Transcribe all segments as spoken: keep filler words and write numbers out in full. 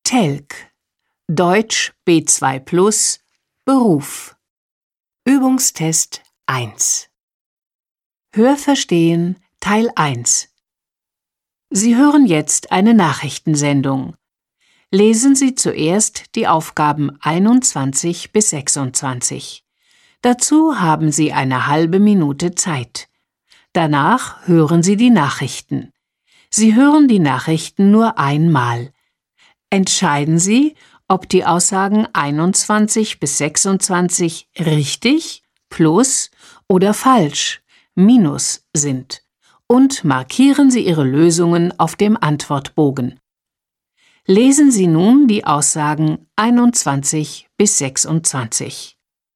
Telg Deutsch B zwei plus Beruf Übungstest eins Hörverstehen Teil eins Sie hören jetzt eine Nachrichtensendung. Lesen Sie zuerst die Aufgaben einundzwanzig bis sechsundzwanzig. Dazu haben Sie eine halbe Minute Zeit. Danach hören Sie die Nachrichten. Sie hören die Nachrichten nur einmal. Entscheiden Sie, ob die Aussagen einundzwanzig bis sechsundzwanzig richtig, plus oder falsch, minus sind und markieren Sie Ihre Lösungen auf dem Antwortbogen. Lesen Sie nun die Aussagen einundzwanzig bis sechsundzwanzig.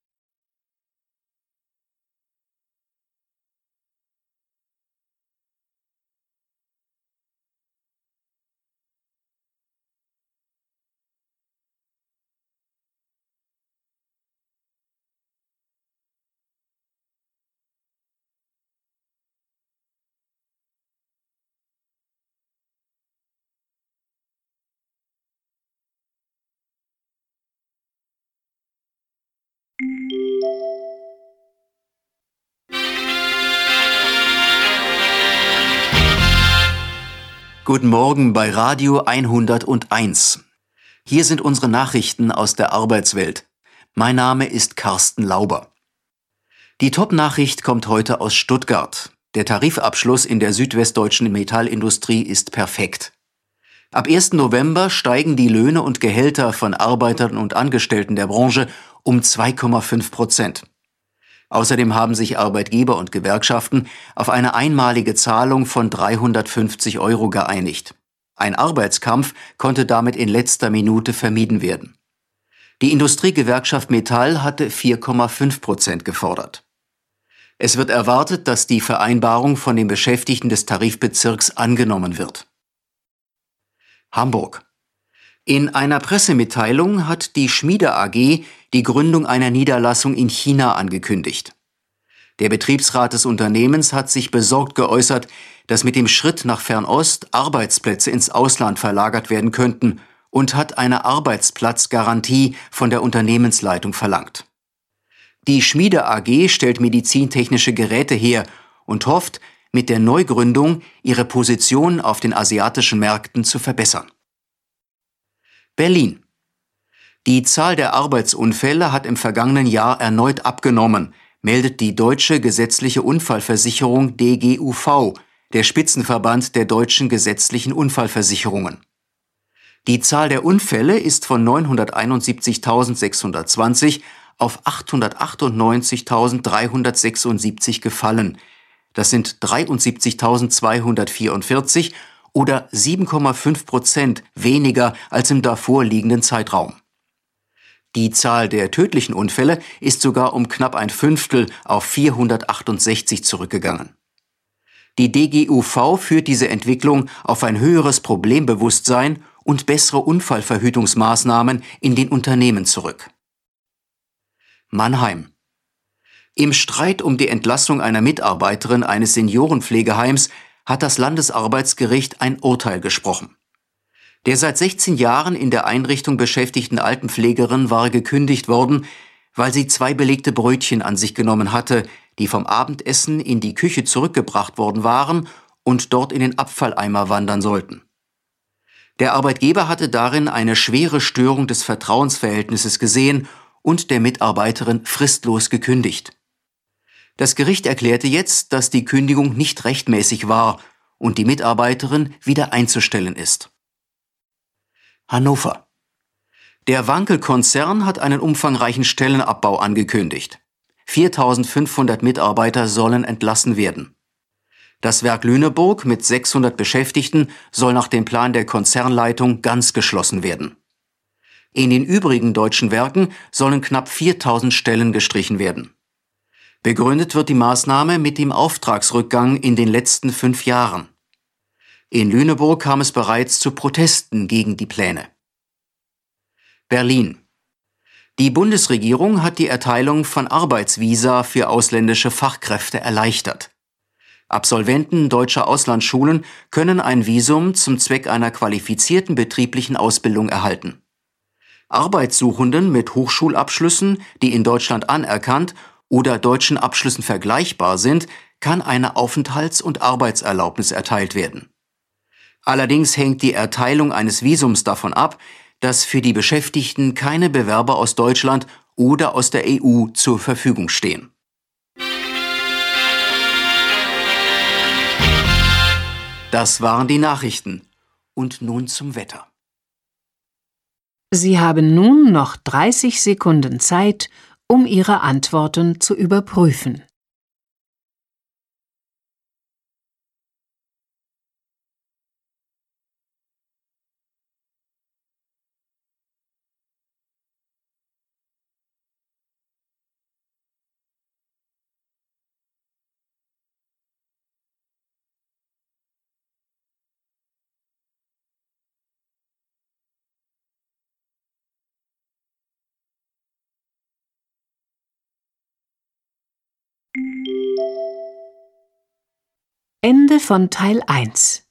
Guten Morgen bei Radio hunderteins. Hier sind unsere Nachrichten aus der Arbeitswelt. Mein Name ist Carsten Lauber. Die Top-Nachricht kommt heute aus Stuttgart. Der Tarifabschluss in der südwestdeutschen Metallindustrie ist perfekt. Ab ersten November steigen die Löhne und Gehälter von Arbeitern und Angestellten der Branche um zwei Komma fünf Prozent. Außerdem haben sich Arbeitgeber und Gewerkschaften auf eine einmalige Zahlung von dreihundertfünfzig Euro geeinigt. Ein Arbeitskampf konnte damit in letzter Minute vermieden werden. Die Industriegewerkschaft Metall hatte vier Komma fünf Prozent gefordert. Es wird erwartet, dass die Vereinbarung von den Beschäftigten des Tarifbezirks angenommen wird. Hamburg. In einer Pressemitteilung hat die Schmiede A G die Gründung einer Niederlassung in China angekündigt. Der Betriebsrat des Unternehmens hat sich besorgt geäußert, dass mit dem Schritt nach Fernost Arbeitsplätze ins Ausland verlagert werden könnten und hat eine Arbeitsplatzgarantie von der Unternehmensleitung verlangt. Die Schmiede A G stellt medizintechnische Geräte her und hofft, mit der Neugründung ihre Position auf den asiatischen Märkten zu verbessern. Berlin. Die Zahl der Arbeitsunfälle hat im vergangenen Jahr erneut abgenommen, meldet die Deutsche Gesetzliche Unfallversicherung D G U V, der Spitzenverband der deutschen gesetzlichen Unfallversicherungen. Die Zahl der Unfälle ist von neunhunderteinundsiebzigtausendsechshundertzwanzig auf achthundertachtundneunzigtausenddreihundertsechsundsiebzig gefallen. Das sind dreiundsiebzigtausendzweihundertvierundvierzig oder sieben Komma fünf Prozent weniger als im davorliegenden Zeitraum. Die Zahl der tödlichen Unfälle ist sogar um knapp ein Fünftel auf vierhundertachtundsechzig zurückgegangen. Die D G U V führt diese Entwicklung auf ein höheres Problembewusstsein und bessere Unfallverhütungsmaßnahmen in den Unternehmen zurück. Mannheim. Im Streit um die Entlassung einer Mitarbeiterin eines Seniorenpflegeheims hat das Landesarbeitsgericht ein Urteil gesprochen. Der seit sechzehn Jahren in der Einrichtung beschäftigten Altenpflegerin war gekündigt worden, weil sie zwei belegte Brötchen an sich genommen hatte, die vom Abendessen in die Küche zurückgebracht worden waren und dort in den Abfalleimer wandern sollten. Der Arbeitgeber hatte darin eine schwere Störung des Vertrauensverhältnisses gesehen und der Mitarbeiterin fristlos gekündigt. Das Gericht erklärte jetzt, dass die Kündigung nicht rechtmäßig war und die Mitarbeiterin wieder einzustellen ist. Hannover. Der Wankel-Konzern hat einen umfangreichen Stellenabbau angekündigt. viertausendfünfhundert Mitarbeiter sollen entlassen werden. Das Werk Lüneburg mit sechshundert Beschäftigten soll nach dem Plan der Konzernleitung ganz geschlossen werden. In den übrigen deutschen Werken sollen knapp viertausend Stellen gestrichen werden. Begründet wird die Maßnahme mit dem Auftragsrückgang in den letzten fünf Jahren. In Lüneburg kam es bereits zu Protesten gegen die Pläne. Berlin. Die Bundesregierung hat die Erteilung von Arbeitsvisa für ausländische Fachkräfte erleichtert. Absolventen deutscher Auslandsschulen können ein Visum zum Zweck einer qualifizierten betrieblichen Ausbildung erhalten. Arbeitssuchenden mit Hochschulabschlüssen, die in Deutschland anerkannt oder deutschen Abschlüssen vergleichbar sind, kann eine Aufenthalts- und Arbeitserlaubnis erteilt werden. Allerdings hängt die Erteilung eines Visums davon ab, dass für die Beschäftigten keine Bewerber aus Deutschland oder aus der E U zur Verfügung stehen. Das waren die Nachrichten. Und nun zum Wetter. Sie haben nun noch dreißig Sekunden Zeit, um Ihre Antworten zu überprüfen. Ende von Teil eins.